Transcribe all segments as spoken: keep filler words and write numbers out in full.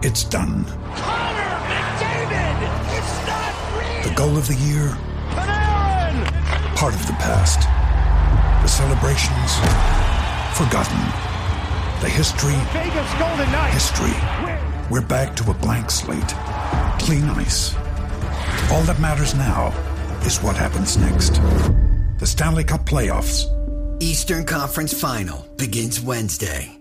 It's done. Connor McDavid! It's not real! The goal of the year? Panarin! Part of the past. The celebrations? Forgotten. The history? Vegas Golden Knights! History. We're back to a blank slate. Clean ice. All that matters now is what happens next. The Stanley Cup Playoffs. Eastern Conference Final begins Wednesday.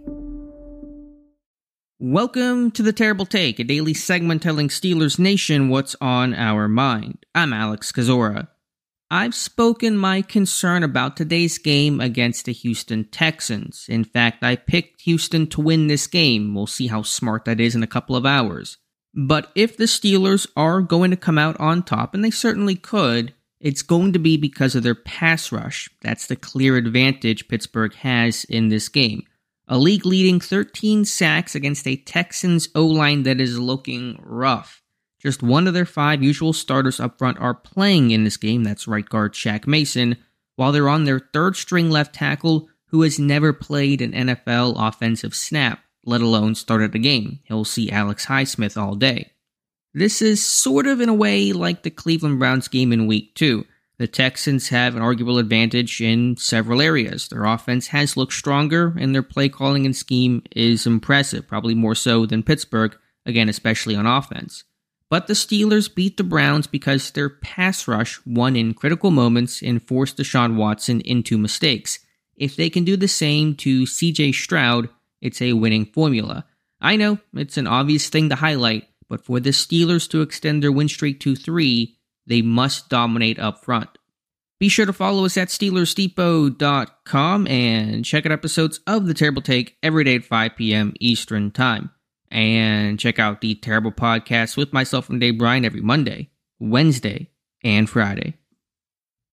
Welcome to The Terrible Take, a daily segment telling Steelers Nation what's on our mind. I'm Alex Kozora. I've spoken my concern about today's game against the Houston Texans. In fact, I picked Houston to win this game. We'll see how smart that is in a couple of hours. But if the Steelers are going to come out on top, and they certainly could, it's going to be because of their pass rush. That's the clear advantage Pittsburgh has in this game. A league-leading thirteen sacks against a Texans O-line that is looking rough. Just one of their five usual starters up front are playing in this game, that's right guard Shaq Mason, while they're on their third-string left tackle who has never played an N F L offensive snap, let alone started a game. He'll see Alex Highsmith all day. This is sort of in a way like the Cleveland Browns game in week two. The Texans have an arguable advantage in several areas. Their offense has looked stronger, and their play calling and scheme is impressive, probably more so than Pittsburgh, again, especially on offense. But the Steelers beat the Browns because their pass rush won in critical moments and forced Deshaun Watson into mistakes. If they can do the same to C J Stroud, it's a winning formula. I know, it's an obvious thing to highlight, but for the Steelers to extend their win streak to three, they must dominate up front. Be sure to follow us at Steelers Depot dot com and check out episodes of The Terrible Take every day at five p.m. Eastern Time. And check out The Terrible Podcast with myself and Dave Bryan every Monday, Wednesday, and Friday.